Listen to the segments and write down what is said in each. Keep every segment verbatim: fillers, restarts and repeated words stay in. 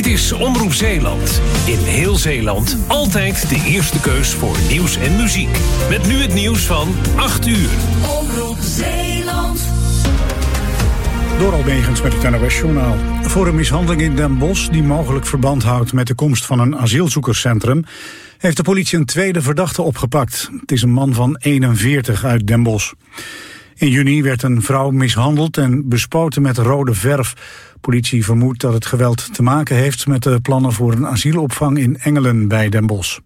is Omroep Zeeland. In heel Zeeland altijd de eerste keus voor nieuws en muziek. Met nu het nieuws van acht uur. Omroep Zeeland. Door Almegens met het N O S-journaal. Voor een mishandeling in Den Bosch die mogelijk verband houdt met de komst van een asielzoekerscentrum, heeft de politie een tweede verdachte opgepakt. Het is een man van eenenveertig uit Den Bosch. In juni werd een vrouw mishandeld en bespoten met rode verf. Politie vermoedt dat het geweld te maken heeft met de plannen voor een asielopvang in Engelen bij Den Bosch.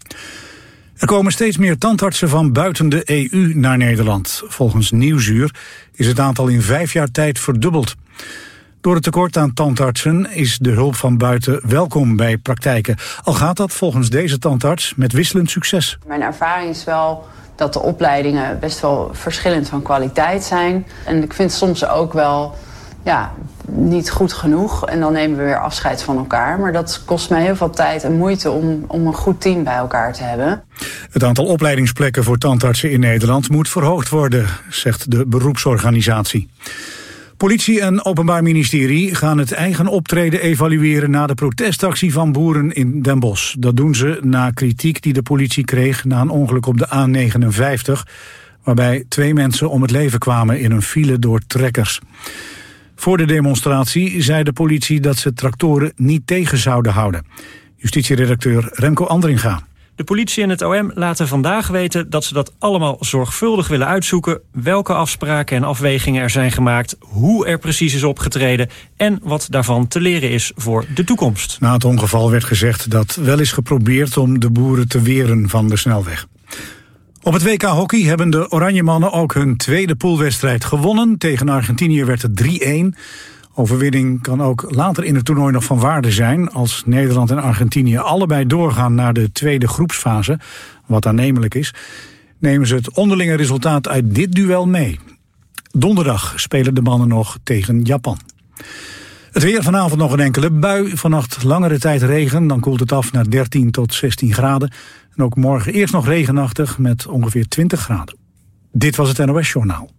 Er komen steeds meer tandartsen van buiten de E U naar Nederland. Volgens Nieuwsuur is het aantal in vijf jaar tijd verdubbeld. Door het tekort aan tandartsen is de hulp van buiten welkom bij praktijken. Al gaat dat volgens deze tandarts met wisselend succes. Mijn ervaring is wel dat de opleidingen best wel verschillend van kwaliteit zijn. En ik vind soms ook wel ja, niet goed genoeg. En dan nemen we weer afscheid van elkaar. Maar dat kost mij heel veel tijd en moeite om, om een goed team bij elkaar te hebben. Het aantal opleidingsplekken voor tandartsen in Nederland moet verhoogd worden, zegt de beroepsorganisatie. Politie en Openbaar Ministerie gaan het eigen optreden evalueren na de protestactie van boeren in Den Bosch. Dat doen ze na kritiek die de politie kreeg na een ongeluk op de A negenenvijftig... waarbij twee mensen om het leven kwamen in een file door trekkers. Voor de demonstratie zei de politie dat ze tractoren niet tegen zouden houden. Justitieredacteur Remco Andringa. De politie en het O M laten vandaag weten dat ze dat allemaal zorgvuldig willen uitzoeken, welke afspraken en afwegingen er zijn gemaakt, hoe er precies is opgetreden en wat daarvan te leren is voor de toekomst. Na het ongeval werd gezegd dat wel is geprobeerd om de boeren te weren van de snelweg. Op het W K hockey hebben de Oranjemannen ook hun tweede poolwedstrijd gewonnen. Tegen Argentinië werd het drie-een. Overwinning kan ook later in het toernooi nog van waarde zijn. Als Nederland en Argentinië allebei doorgaan naar de tweede groepsfase, wat aannemelijk is, nemen ze het onderlinge resultaat uit dit duel mee. Donderdag spelen de mannen nog tegen Japan. Het weer, vanavond nog een enkele bui. Vannacht langere tijd regen, dan koelt het af naar dertien tot zestien graden. En ook morgen eerst nog regenachtig met ongeveer twintig graden. Dit was het N O S-journaal.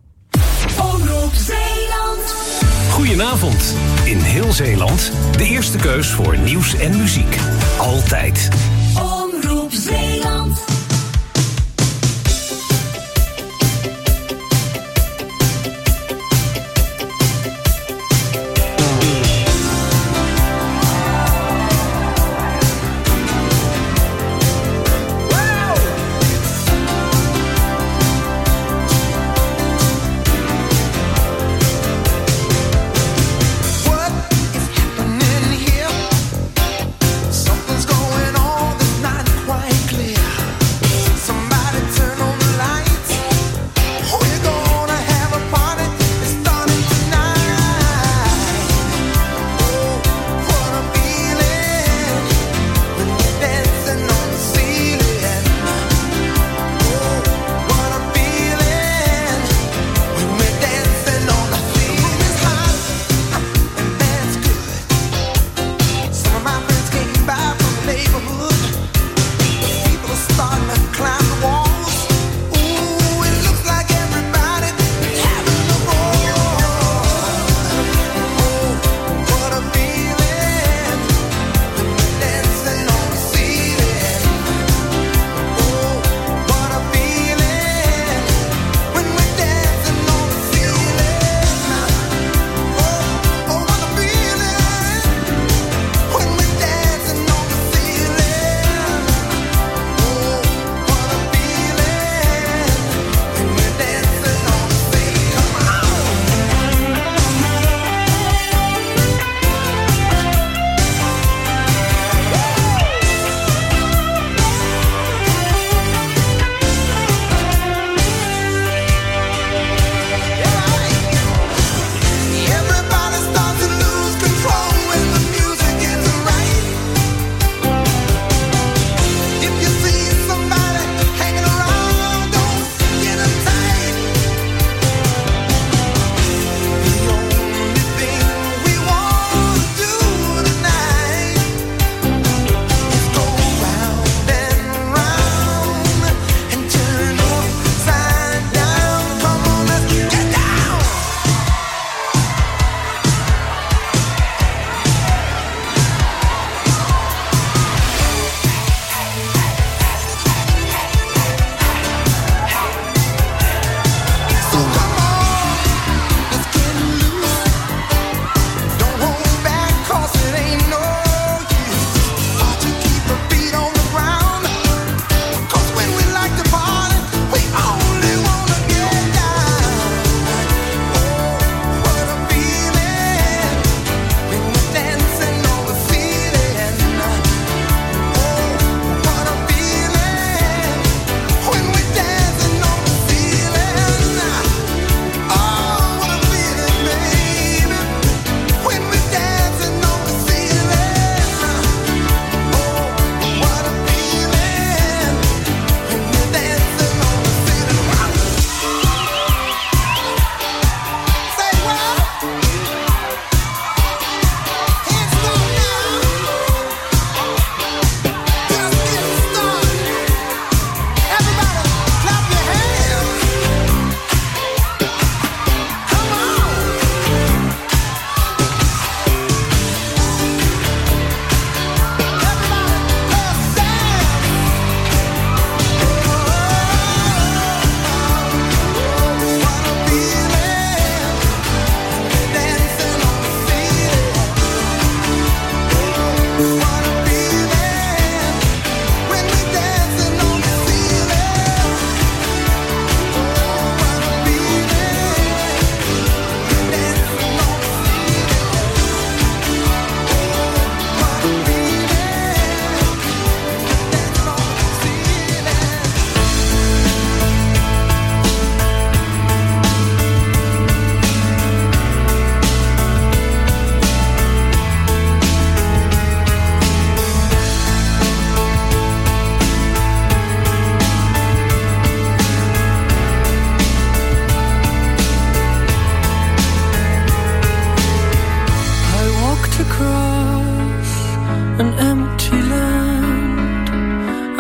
Goedenavond. In heel Zeeland de eerste keus voor nieuws en muziek. Altijd. Omroep Zeeland. Something's going on that's not quite clear.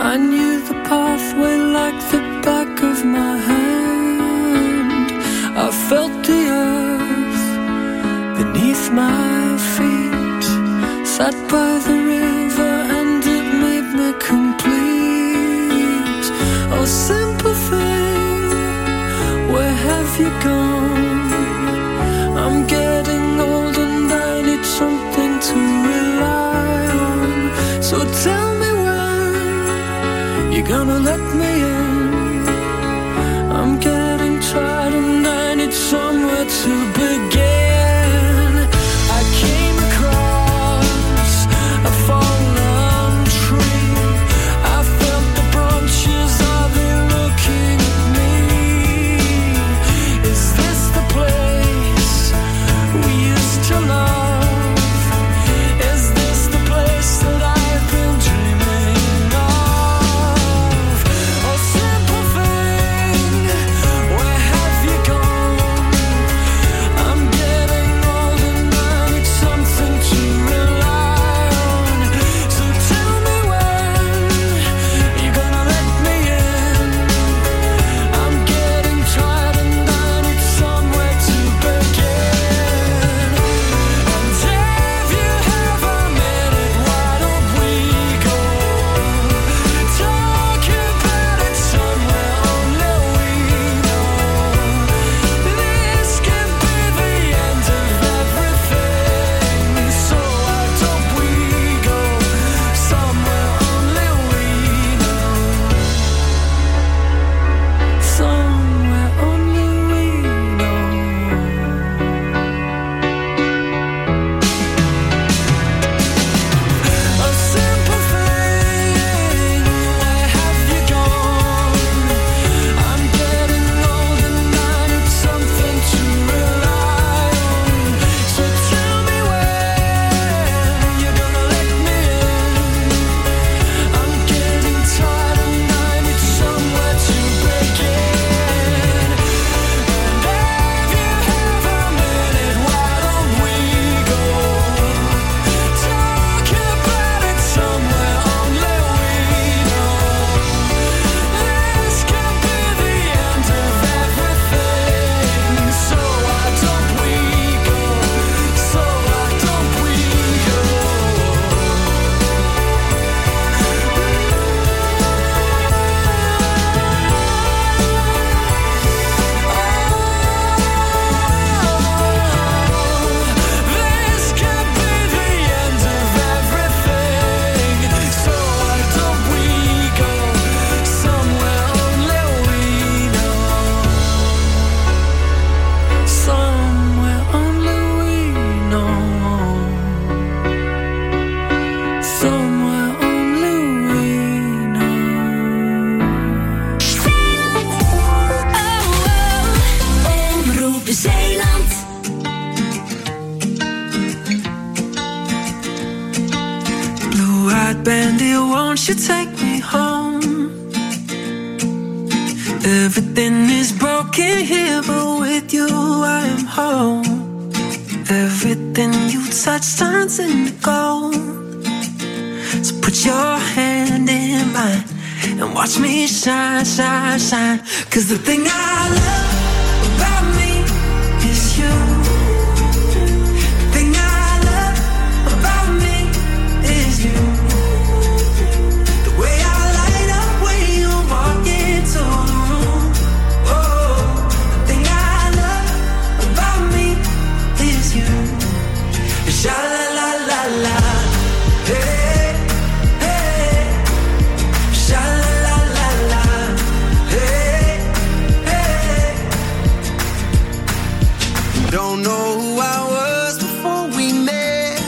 I knew the pathway like the back of my hand. I felt the earth beneath my feet. Sat by the river and it made me complete. Oh, simple thing, where have you gone? I'm getting old and I need something to rely on. So tell me when you're gonna let me in. I'm getting tired and I need somewhere to begin. I came across a fallen tree. I felt the branches, are they looking at me? Is this the place we used to love? Is this the place that I've been dreaming of? Oh, simple thing, where have you gone? I'm getting old and I need something to rely on. So tell me when you're gonna let me in. I'm getting tired and I need somewhere to begin. And if you have a minute, why don't we go talk about it somewhere only we know? This could be the end of everything. So why don't we go somewhere only we know? Somewhere only we know. A simple thing, where have you gone? I'm getting old and I need something to rely on. So tell me when you're gonna let me in. I'm getting tired and I need somewhere to begin. And if you have a minute, why don't we go talk about it somewhere only we know? This could be the end of everything. So why don't we go? So why don't we go? This could be the end of everything. So why don't we go somewhere only we know? Somewhere only we know. Somewhere only we know. Omroep Zeeland. Blue-eyed bandit, won't you take me home? Everything is broken here, but with you I am home. Everything you touch turns into gold. So put your hand in mine and watch me shine, shine, shine. 'Cause the thing I love about me is you. The thing I love about me is you. The way I light up when you walk into the room. Oh, the thing I love about me is you. Sha la la la la, hey, hey. Sha la la la la, hey, hey. Don't know who I was before we met.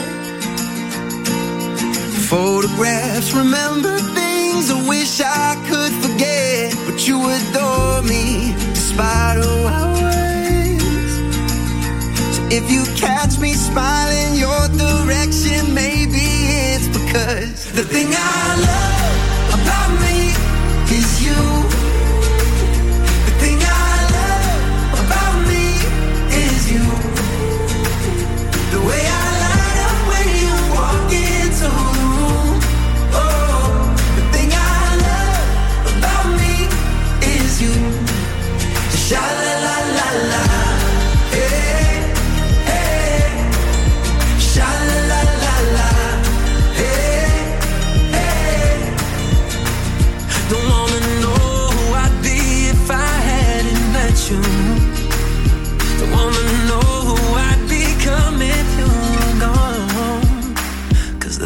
Photographs, remember things I wish I could forget. But you adore me despite who I was. So if you catch me smiling your direction, maybe it's because the thing I love about me is you. The thing I love about me is you. The way I light up when you walk into the room. Oh, the thing I love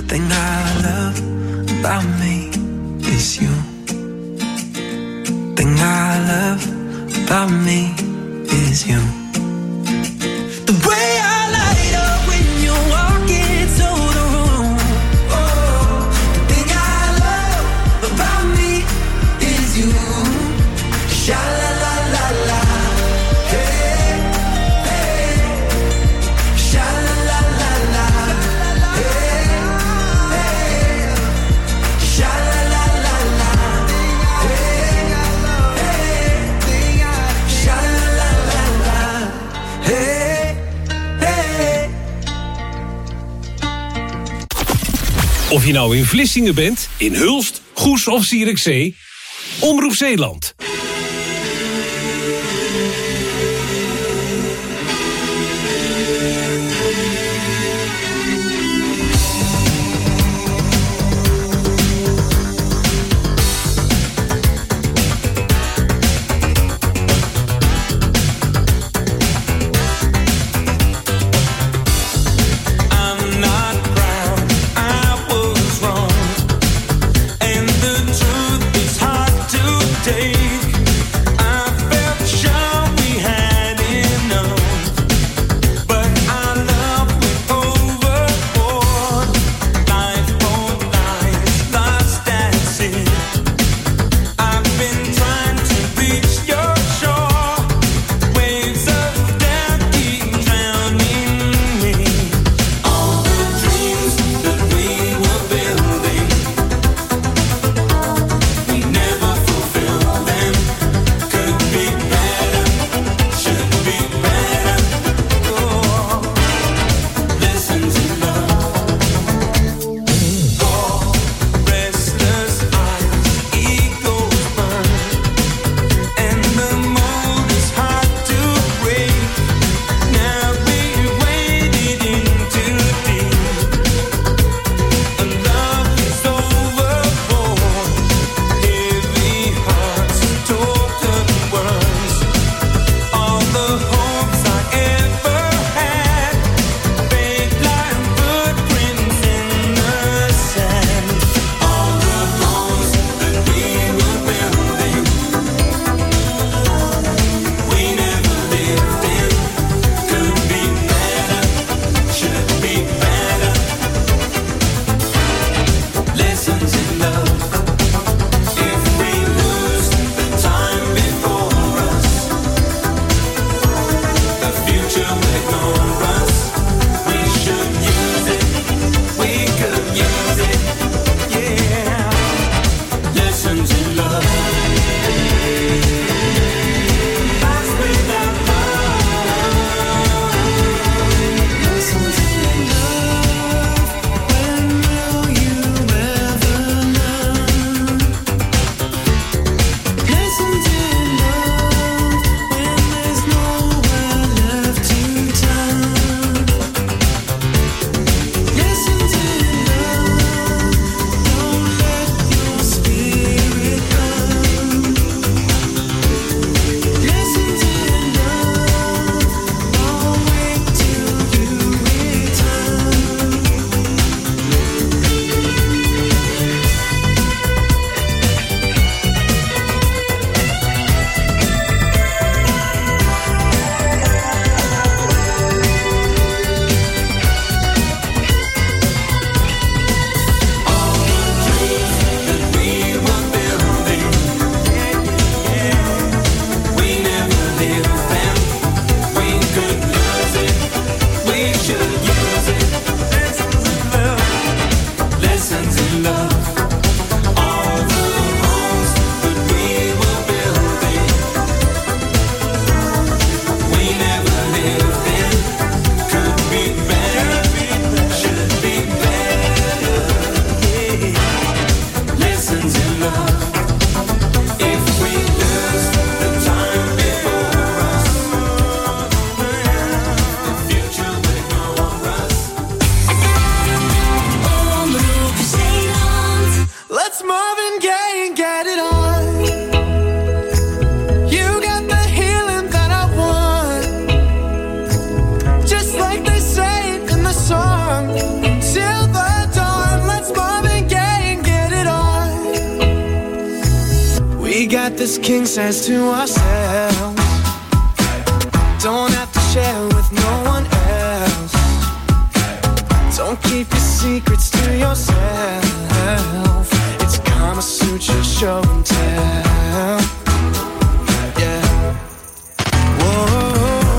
thing I love about me is you. Thing I love about me is you. The way I light up when you walk into the room. Oh, the thing I love about me is you. Sha la la la la. Hey, hey. Sha la la la la. Hey, hey. Sha la la la la. Hey, hey. Sha la la la la. Hey, hey. Of je nou in Vlissingen bent, in Hulst, Goes of Zierikzee, Omroep Zeeland. I'm not proud, I was wrong, and the truth is hard to take. keep this king size to ourselves. Don't have to share with no one else. Don't keep your secrets to yourself. It's Kama Sutra show and tell. Yeah. Whoa.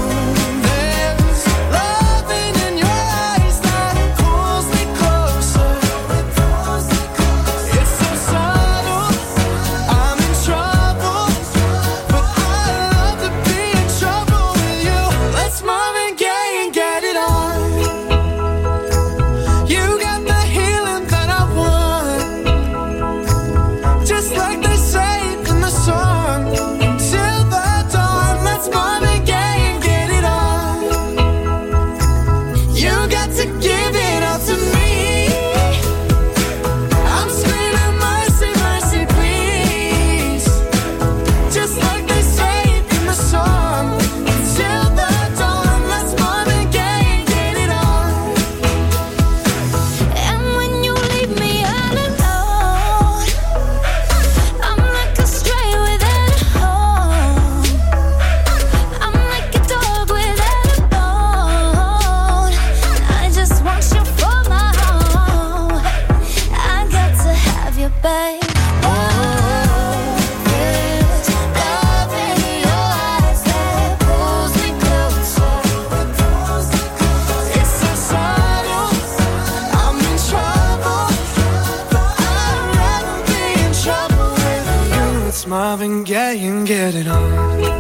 Marvin Gaye and get it on.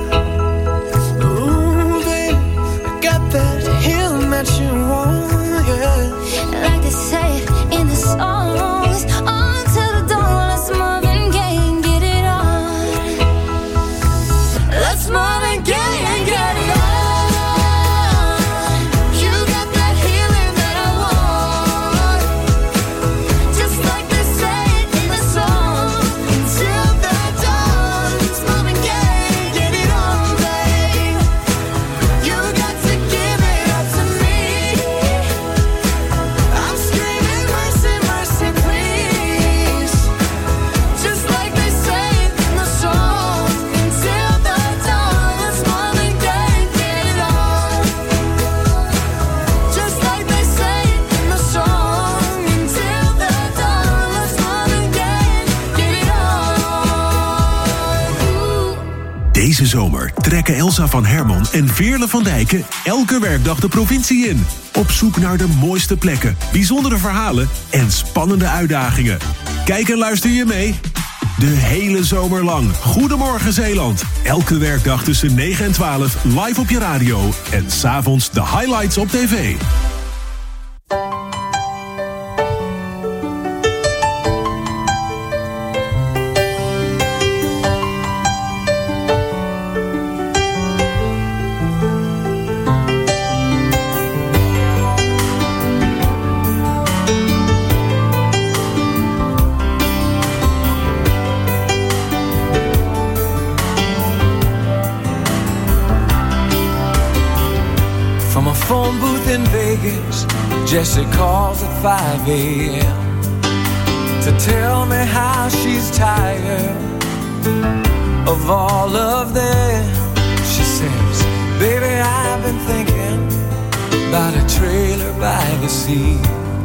Ooh, babe, I got that healing that you want, yeah. Like they say in the songs, until the dawn, let's Marvin Gaye and get it on. Let's Marvin Gaye and get it on. You got that healing that I want, just like they say in the song, until the Deze zomer trekken Elsa van Hermon en Veerle van Dijken elke werkdag de provincie in. Op zoek naar de mooiste plekken, bijzondere verhalen en spannende uitdagingen. Kijk en luister je mee? De hele zomer lang. Goedemorgen Zeeland. Elke werkdag tussen negen en twaalf live op je radio. En 's avonds de highlights op tv. Phone booth in Vegas, Jessie calls at five a.m. to tell me how she's tired of all of them. She says, baby, I've been thinking about a trailer by the sea.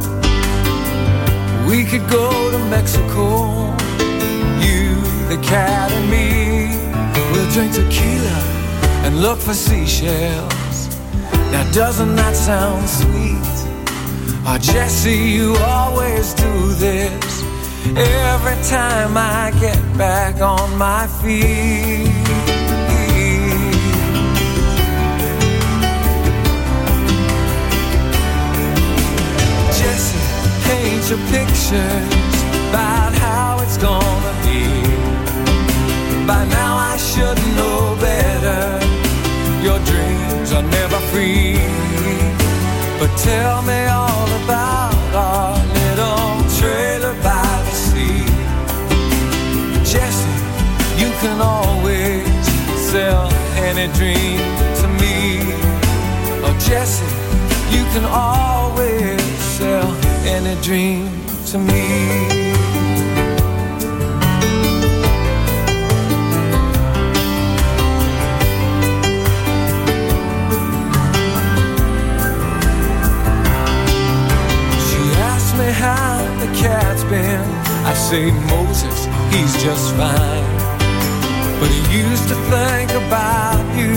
We could go to Mexico, you, the cat and me. We'll drink tequila and look for seashells. Now doesn't that sound sweet? Oh, Jessie, you always do this every time I get back on my feet. Jessie, paint your pictures about how it's gonna be. By now I should know better. Your dreams are never free. But tell me all about our little trailer by the sea. Jessie, you can always sell any dream to me. Oh, Jessie, you can always sell any dream to me. how the cat's been. I say Moses, he's just fine, but he used to think about you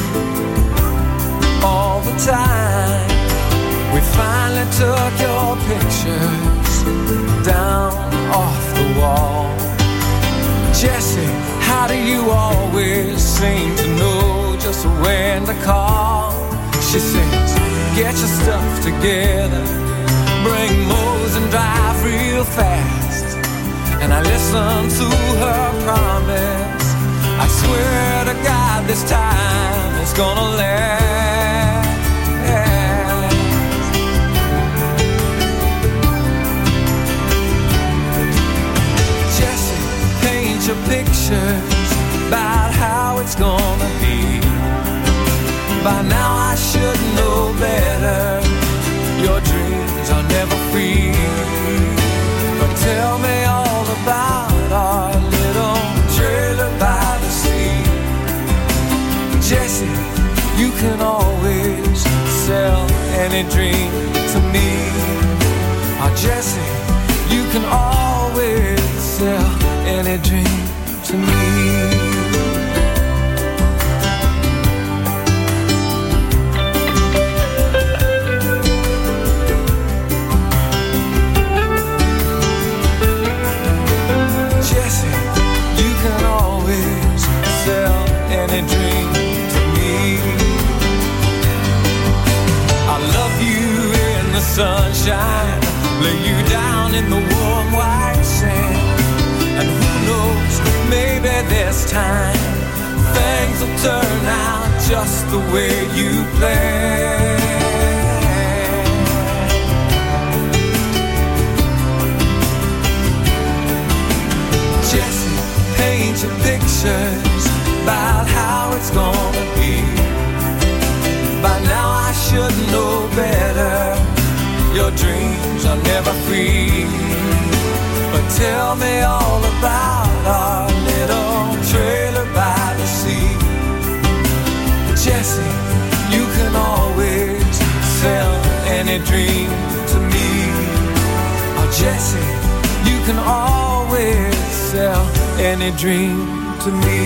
all the time. We finally took your pictures down off the wall. Jessie, how do you always seem to know just when to call? She says, get your stuff together, bring Mose and drive real fast. And I listen to her promise, I swear to God this time it's gonna last. Jessie, paint your pictures about how it's gonna be. By now I should know better, your dreams are never free. But tell me all about our little trailer by the sea. Jessie, you can always sell any dream to me. Oh, Jessie, you can always sell any dream to me. Any dream to me. I love you in the sunshine, lay you down in the warm white sand. And who knows, maybe this time things will turn out just the way you planned. Jessie, paint your pictures about how it's gonna be. By now I should know better, your dreams are never free. But tell me all about our little trailer by the sea. Jessie, you can always sell any dream to me. Oh Jessie, you can always sell any dream to me.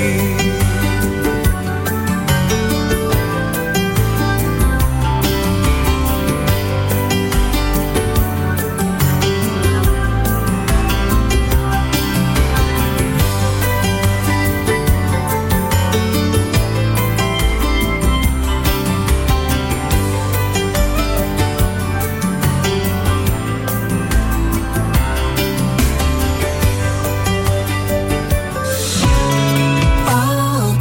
Oh,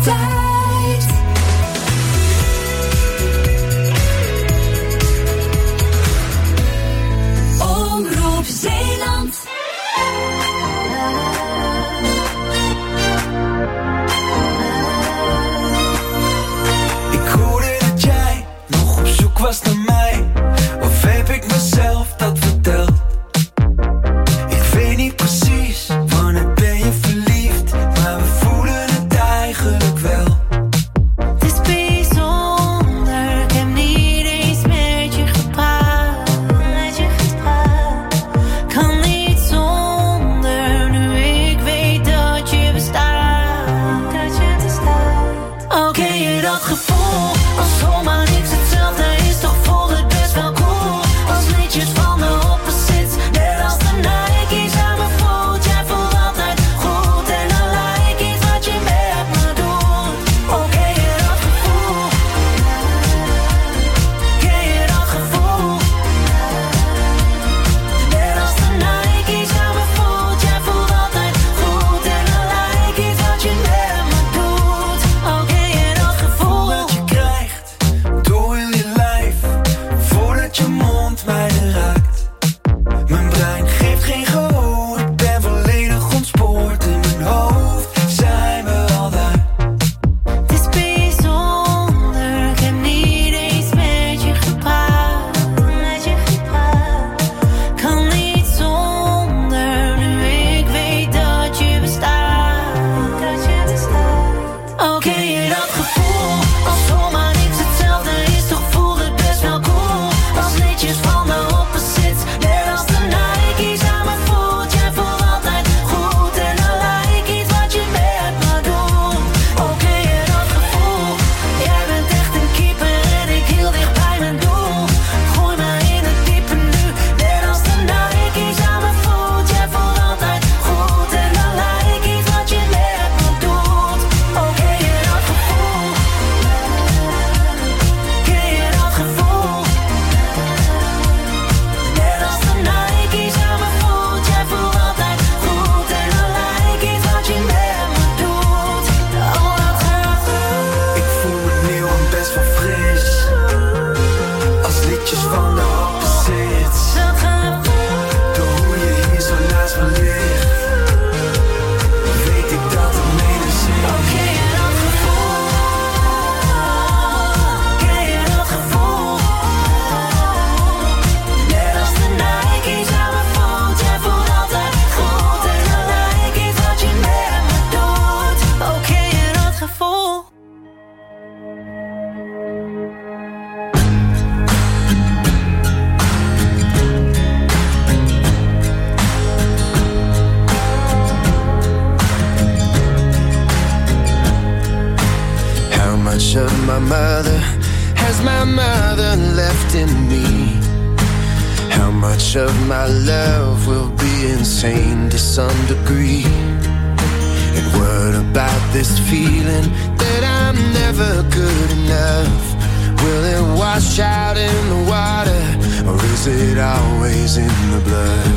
much of my love will be insane to some degree? And what about this feeling that I'm never good enough? Will it wash out in the water, or is it always in the blood?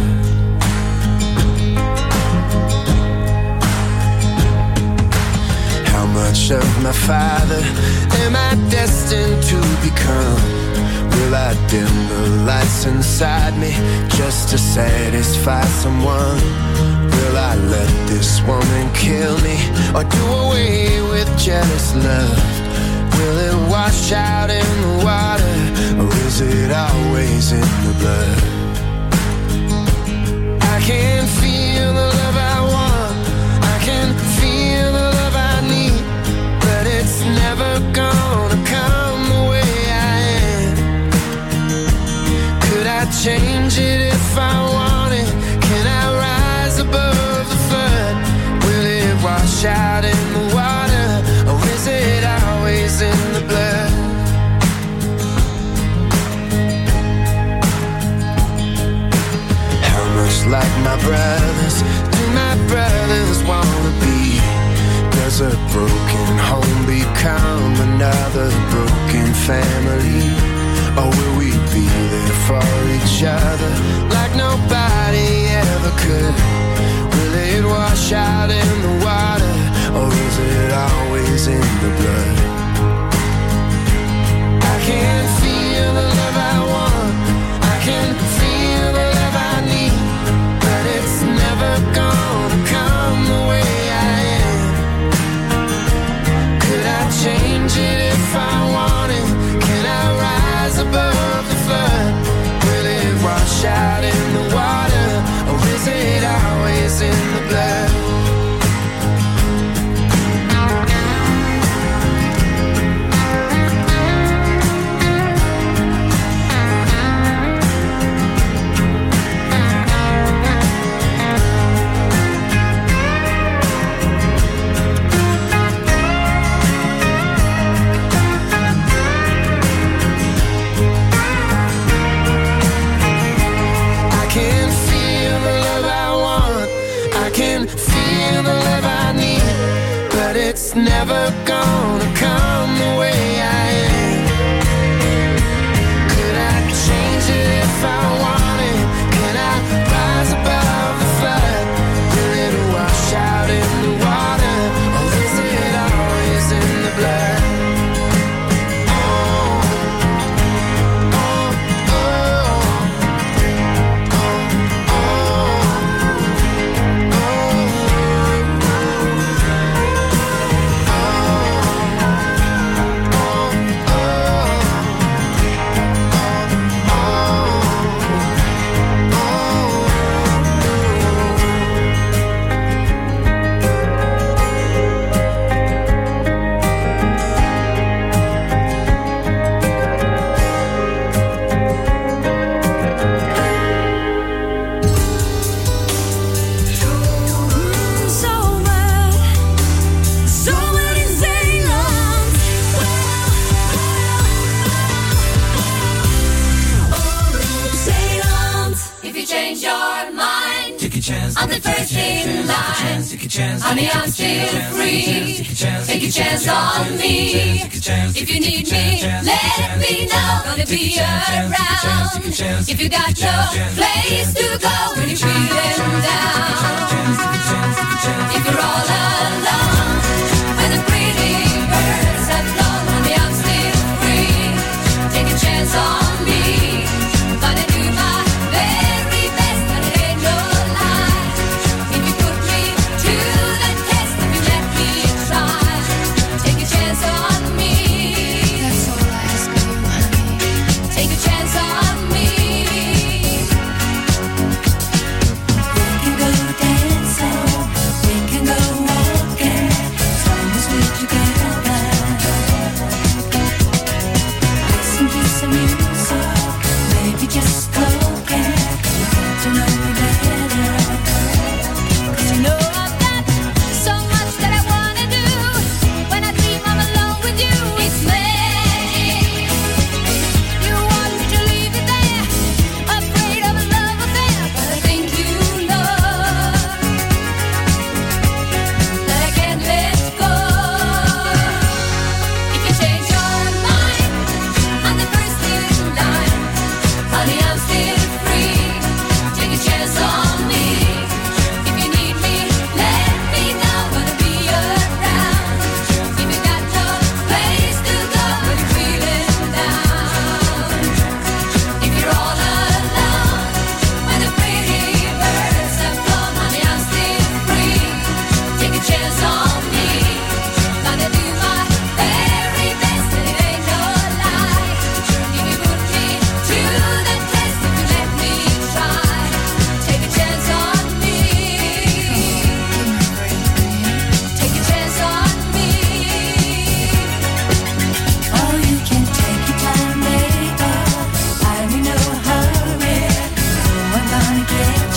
How much of my father am I destined to become? Will I dim the lights inside me just to satisfy someone? Will I let this woman kill me, or do away with jealous love? Will it wash out in the water, or is it always in the blood? I can feel the love I want, I can feel the love I need, but it's never gonna come the way I am. Could I change it if I wanted? Can I rise above the flood? Will it wash out in the water, or is it always in the blood? How much like my brothers do my brothers wanna be? Does a broken home become another broken family? Or will we be there for each other like nobody ever could? Will it wash out in the water, or is it always in the blood? I can feel the love I want, I can feel the love I need, but it's never gonna come the way I am. Could I change it if I wanted? Can I rise above the flood? Will it wash out in the water, or is it always in the blood? It's never gonna come the way I am. Could I change it if I wanted? Can I rise above the flood? Will it wash out in the water, or is it always in the blood? I'm the first in line. Honey, I'm still free. Take a chance on me. If you need me, let me know. Gonna be around. If you got no place to go when you're feeling down. If you're all alone, when the pretty birds have flown, honey, I'm still free. Take a chance on me. Gonna do my very best, and it ain't no lie. If you put me to the test, if you let me try, take a chance on me. That's all I ask of you, honey. Take a chance on me.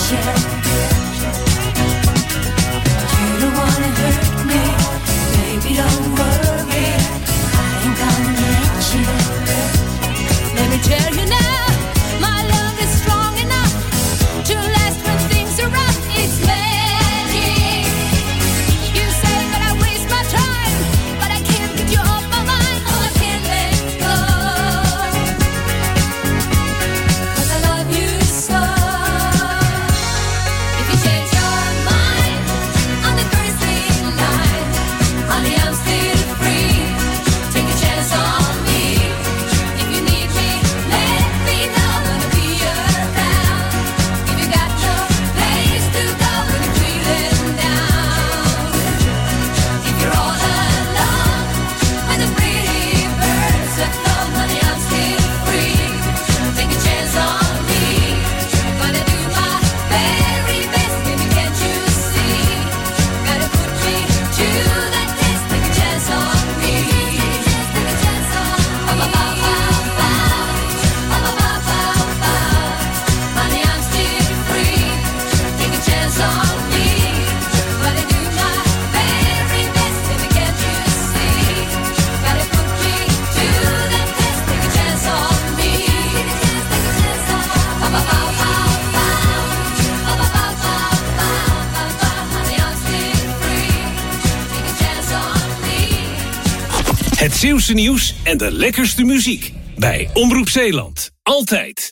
Het Zeeuwse nieuws en de lekkerste muziek. Bij Omroep Zeeland. Altijd.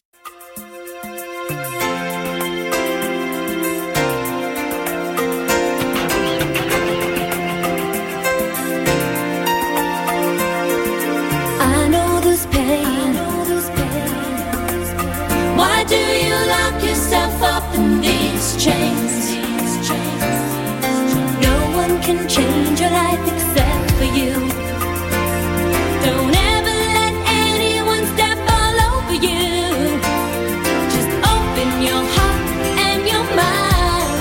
I know this pain. Why do you lock yourself up in these chains? No one can change your life except for you. Don't ever let anyone step all over you. Just open your heart and your mind.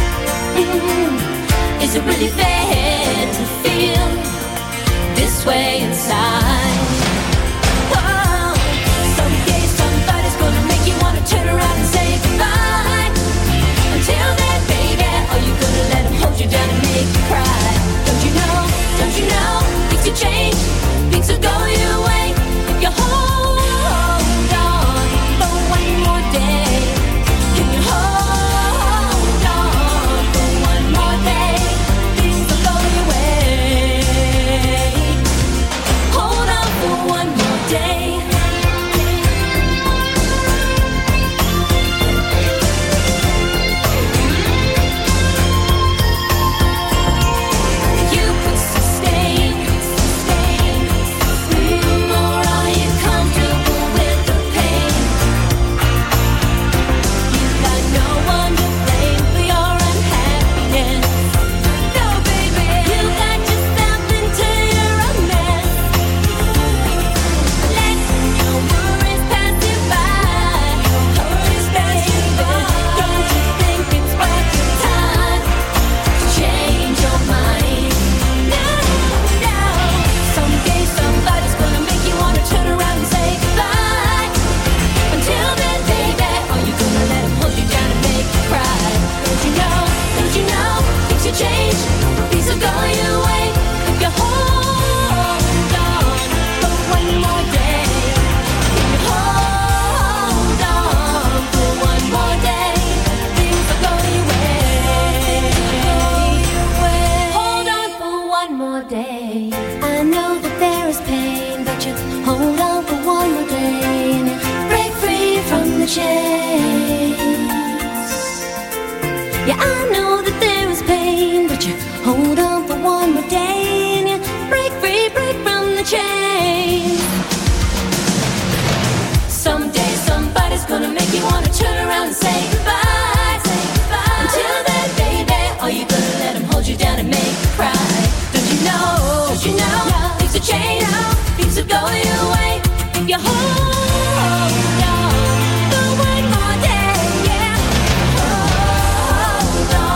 Mm. Is it really fair to feel this way inside? Whoa. Someday somebody's gonna make you wanna turn around and say goodbye. Until then, baby, are you gonna let them hold you down and make you cry? Don't you know, don't you know, things will change. Things will go your way if you hold on for one more day. Can you hold on for one more day? Things will go your way. Hold on for one more day. You could sustain, sustain. Or are you comfortable with the pain? You've got no one to blame for your unhappiness. No, baby, you got yourself into your own mess. Let your worries pass you by. Worries pass you by. Don't you think it's worth your time to change your mind? No, no. Someday somebody's gonna make you wanna turn around and say goodbye. Until then, baby, are you gonna let them hold you down and make you cry? Don't you know, don't you know, things will change, things will go your way if you hold on for one more day. If you hold on for one more day, things will go your way. Hold on for one more day. I know that there is pain, but you hold on for one more day and you break free from the chains. Yeah, I know that there is pain, but you hold on for one more day and you break free, break from the chains. Someday somebody's gonna make you wanna turn around and say goodbye. Say goodbye. Until then, baby, are you gonna let them hold you down and make you cry? Don't you know, don't you know, things will change, things will go your way if you hold on for one more day, yeah. Hold on.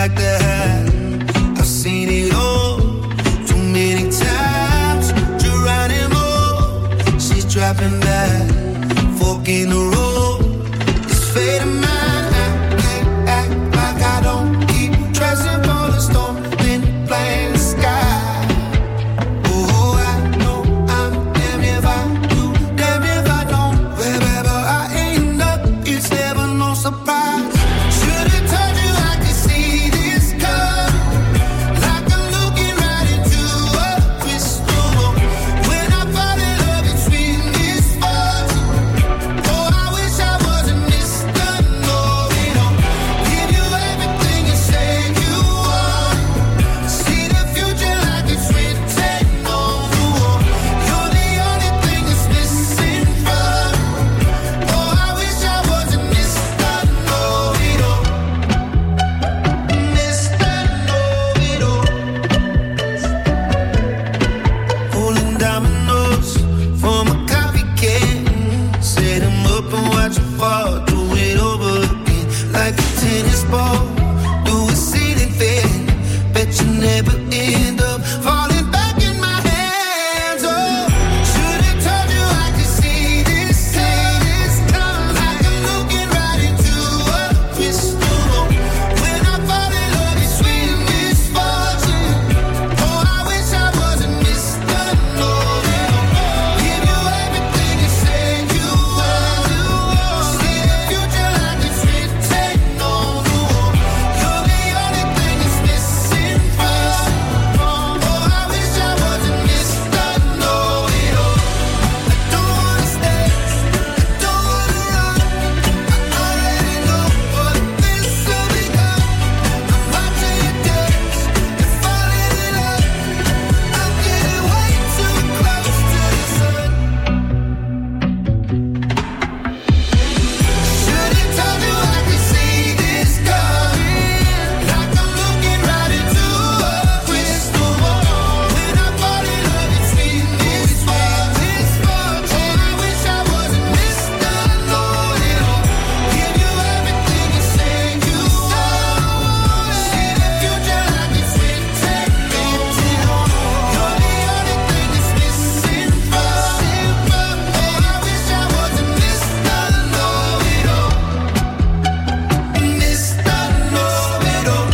like that. I've seen it all too many times. Geronimo, she's dropping that fork in the road. It's fate of mine. I can't act like I don't keep dressing for the storm in plain sky. Oh, I know I'm damn if I do, damn if I don't. Wherever I end up, it's never no surprise. Should've told you I could see this coming, like I'm looking right into a crystal ball. When I fall in love, it's sweet misfortune. Oh, I wish I wasn't Mister Know-it-all. Give you everything you say you want. See the future like it's written on the wall. You're the only thing that's missing from me. Oh, I wish I wasn't Mister Know-it-all. Mister Know-it-all. Rolling dominoes from a coffee can. Set 'em up and watch 'em fall. Do it over again like a tennis ball. Do a ceiling fan. Bet you never end up falling back in my hands. Oh, should've told you I could see this coming, like I'm looking right into a crystal ball. When I fall in love, it's sweet misfortune. Oh, I wish I wasn't Mister Know-it-all. Give you everything you say you want. See the future like it's written on the wall. You're the only thing that's missing from me. Oh, I wish I wasn't Mister Know-it-all. I don't wanna stay, I don't wanna run. I already know what this will become. I'm watching you dance and falling in love. I'm getting way too close to the sun. Should've told you I could see this coming, like I'm looking right into a crystal ball. When I fall in love, it's sweet misfortune. Oh, I wish I wasn't Mister Know-it-all. Give you everything you say you want. See the future like it's written on the wall. You're the only thing that's missing from me. Oh, I wish I wasn't Mister Know-it-all. Mister Know-it-all.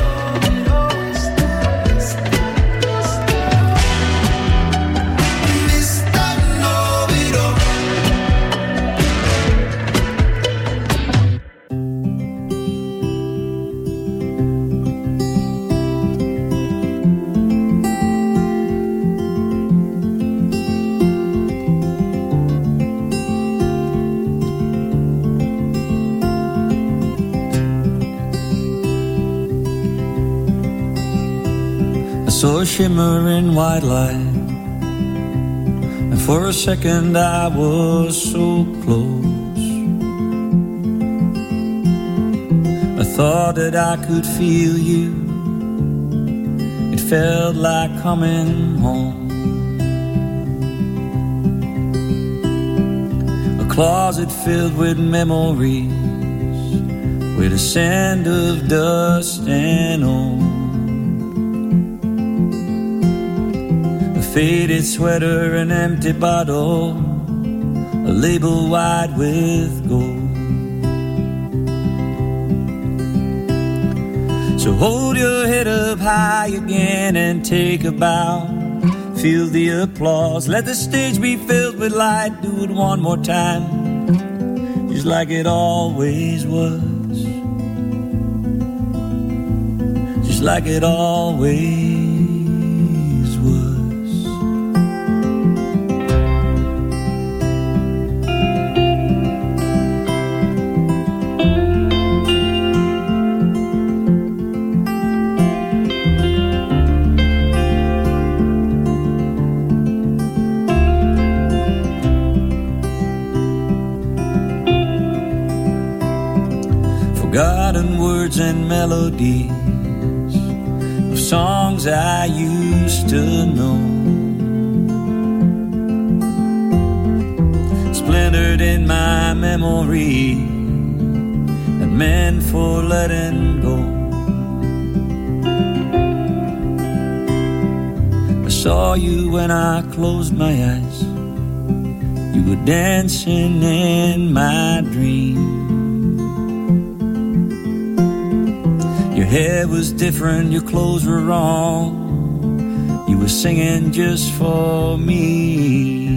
Mister Know-it-all. I saw a shimmering white light, and for a second I was so close. I thought that I could feel you. It felt like coming home. A closet filled with memories, with a sand of dust and old. A faded sweater, an empty bottle, a label wide with gold. So hold your head up high again and take a bow. Feel the applause, let the stage be filled with light. Do it one more time, just like it always was. Just like it always was. Forgotten words and melodies of songs I used to know, splintered in my memory, and meant for letting go. saw you when I closed my eyes. You were dancing in my dream. Your hair was different, your clothes were wrong. You were singing just for me.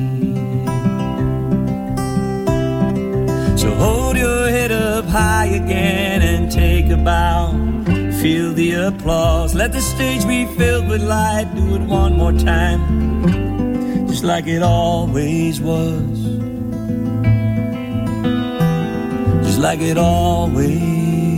So hold your head up high again and take a bow. Feel the applause, let the stage be filled with light. Do it one more time, just like it always was. Just like it always was.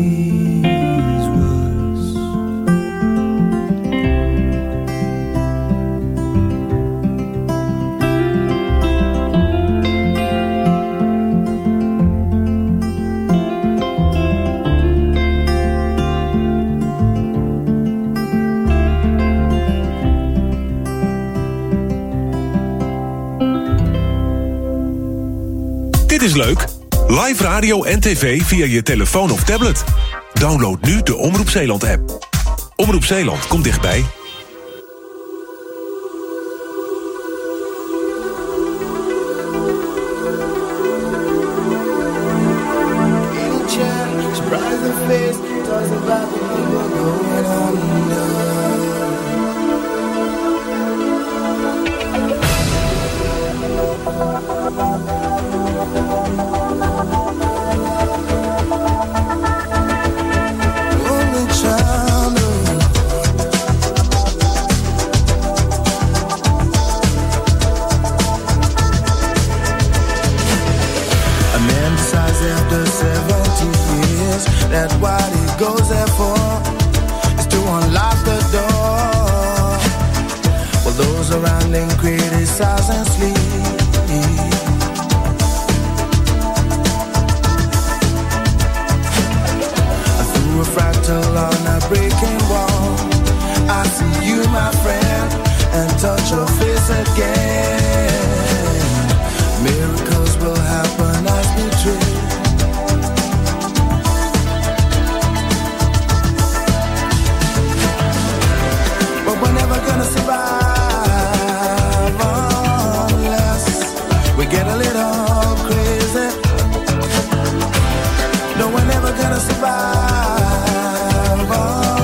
Dit is leuk. Live radio en tv via je telefoon of tablet. Download nu de Omroep Zeeland app. Omroep Zeeland komt dichtbij.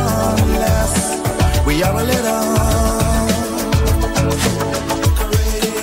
We are a little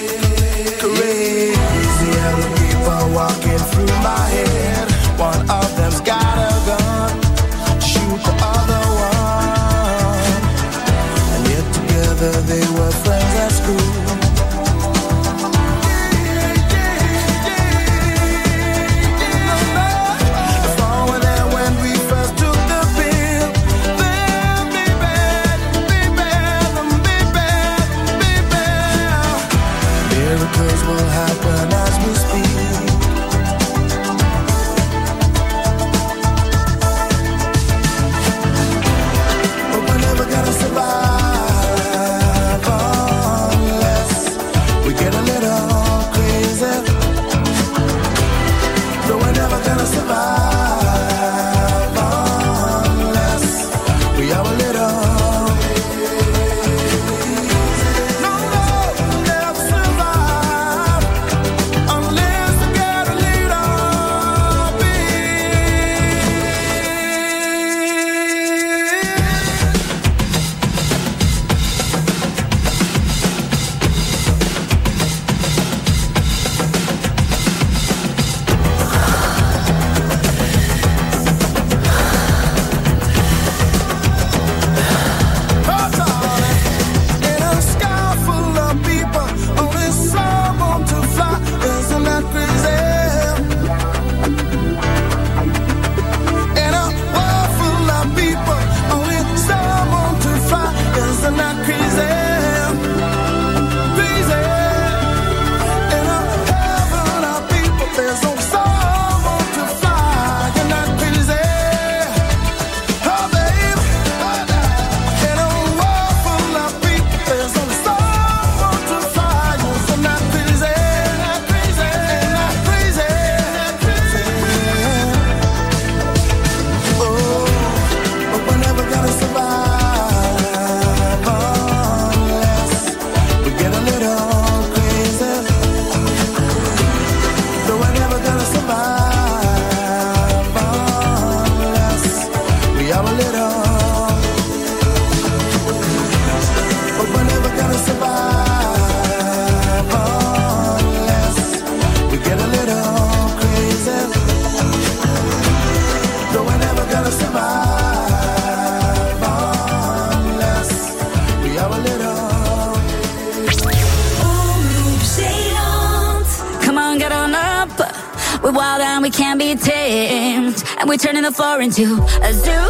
tamed, and we're turning the floor into a zoo.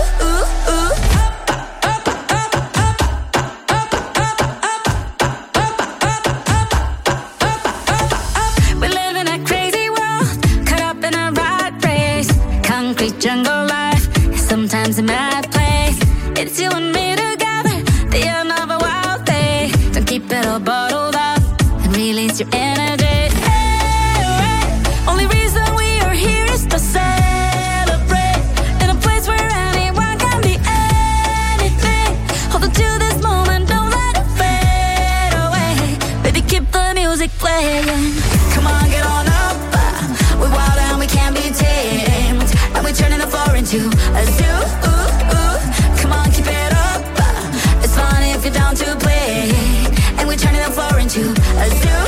We live in a crazy world, caught up in a rat race. Concrete jungle life, sometimes a mad place. It's you and me together, the end of a wild day. Don't keep it all bottled up and release your energy. Hey, hey. Only reason we are here is to celebrate in a place where anyone can be anything. Hold on to this moment, don't let it fade away. Baby, keep the music playing. Come on, get on up. We're wild and we can't be tamed, and we're turning the floor into a zoo. Come on, keep it up. It's fun if you're down to play, and we're turning the floor into a zoo.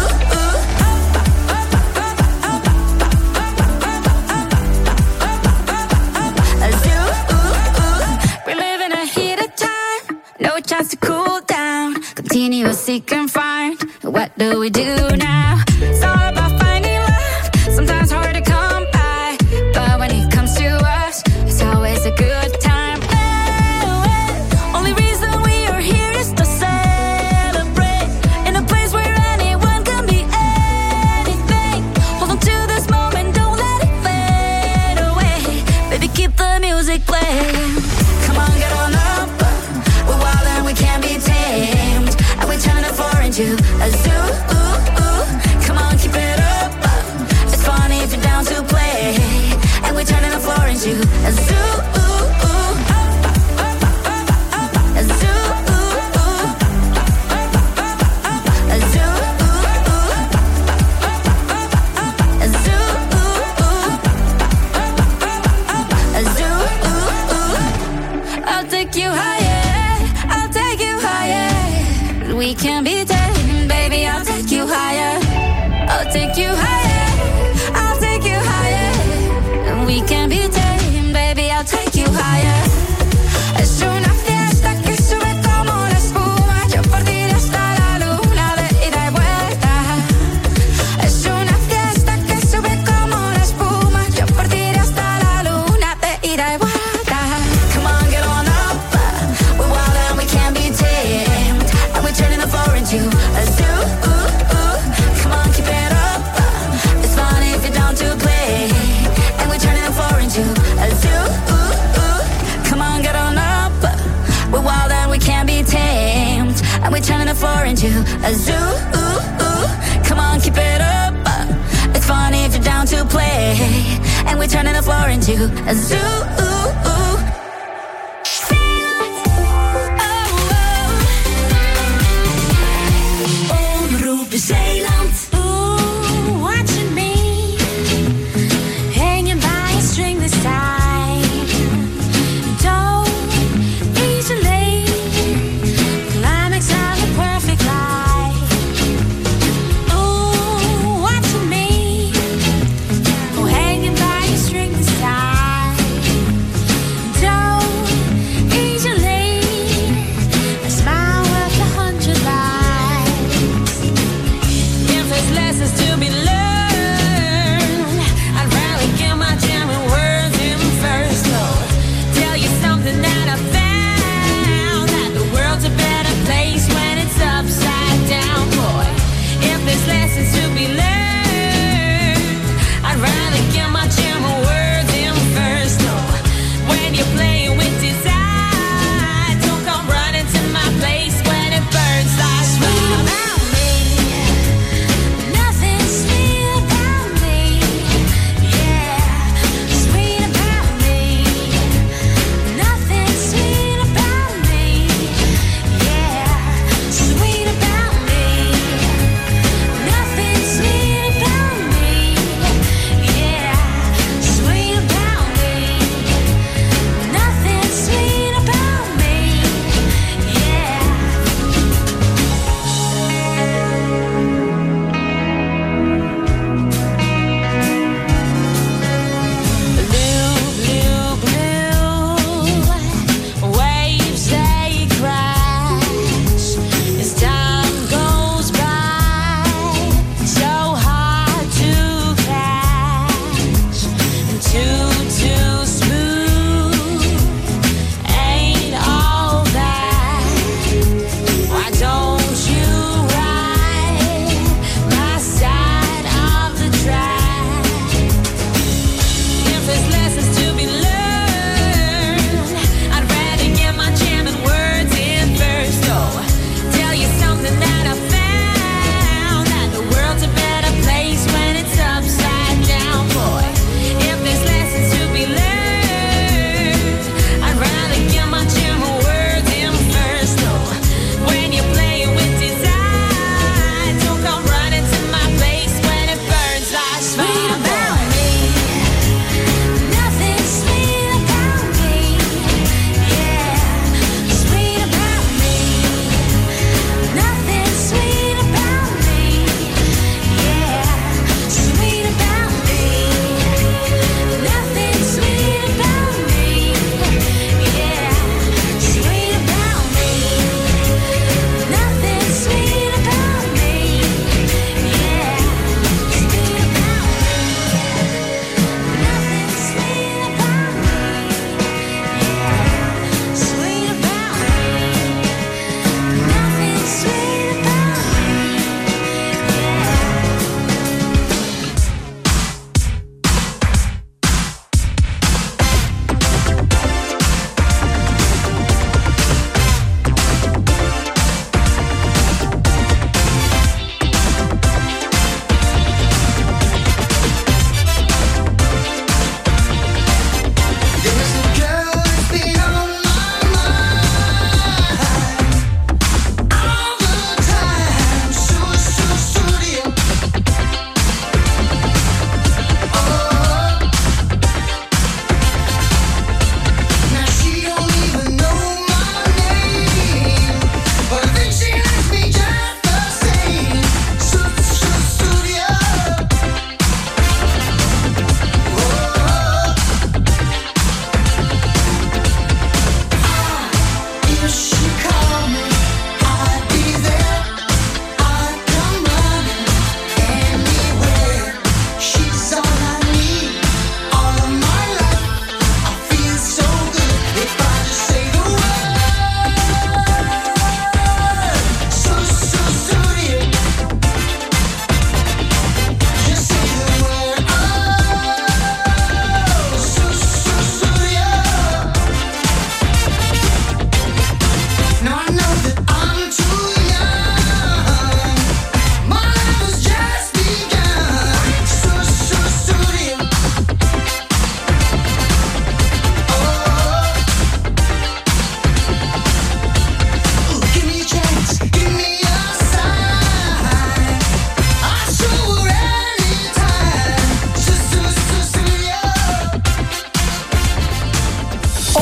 A zoo. We live in a heated time, no chance to cool down. Continue to seek and find. What do we do now? It's all about finding love. Sometimes hard to come by, but when it comes to us, it's always a good time. Oh, oh. Only reason we are here is to celebrate in a place where anyone can be anything. Hold on to this moment, don't let it fade away. Baby, keep the music playing. Come on, get on up. We're wild and we can't be tamed, and we're turning the floor into a zoo. Come on, keep it up. It's funny if you're down to play, and we're turning the floor into a zoo. A zoo. A zoo. A zoo. A zoo. I'll take you higher. I'll take you higher. We can be tamed, baby. I'll take you higher. I'll take you higher. I'll take you higher. And we can be tamed, baby. I'll take you higher. Es una fiesta que sube como la espuma. Yo por ti hasta la luna de ida y vuelta. Es una fiesta que sube como la espuma. Yo por ti hasta la luna de ida y vuelta. Come on, get on up. We're wild and we can't be tamed, and we're turning the floor into a zoo. Come on, keep it up. It's fun if you're down to play, and we're turning the floor into a zoo. Come on, get on up. We're wild and we can't be tamed, and we're turning the floor into a zoo. Come on, keep it up. It's fun if you're down to play, and we're turning the floor into a zoo.